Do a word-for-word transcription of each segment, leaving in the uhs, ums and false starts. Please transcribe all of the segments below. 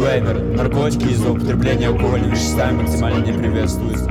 Дисклеймер: наркотики из-за употребления алкогольными веществами максимально не приветствуются.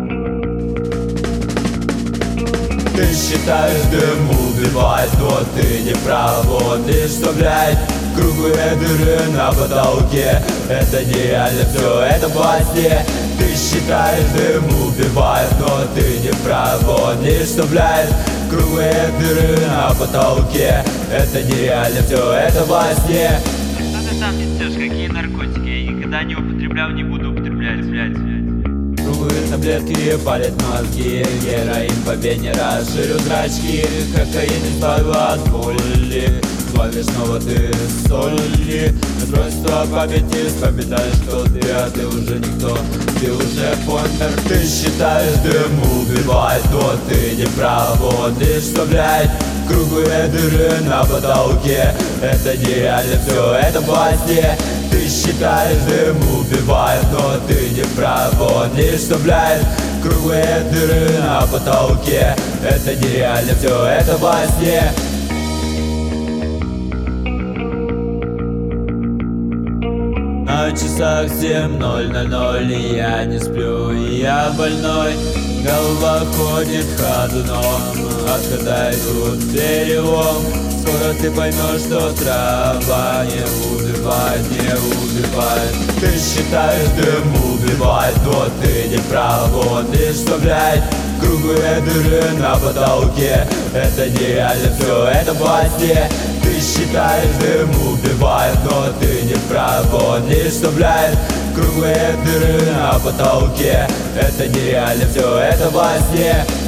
Ты считаешь, дым убивает, но ты не прав. Вот и что, блядь, круглые дыры на потолке. Это нереально, все это во сне. Ты считаешь, дым убивает, но ты не прав. Вот и что, блядь, круглые дыры на потолке. Это нереально, все это во сне. Что ты там несешь? Какие наркотики? Я никогда не употреблял, не буду употреблять, блядь, блядь. Круглые таблетки палят мозги, героин по вене расширил зрачки, кокаин избавил от боли, словишь снова ты соли. Расстройство памяти, вспоминаешь, кто ты, а ты уже никто, ты уже помер. Ты считаешь, дым убивает, но ты не прав. Вот и что, блядь, круглые дыры на потолке. Это нереально, все это во сне. Ты считаешь, дым убивает, но ты не прав. Вот и что, блядь, круглые дыры на потолке. Это нереально, все это во сне. На часах семь ноль ноль ноль, и я не сплю, и я больной. Голова ходит ходуном, а когда идут перелом. Скоро ты поймешь, что трава не убивает, не убивает. Ты считаешь, дым убивает, но ты не прав. Вот и что, блядь, круглые дыры на потолке. Это нереально, все это во сне. Ты считаешь, дым убивает, но ты не прав. Вот и что, блядь, круглые дыры на потолке. Это нереально, все это во сне.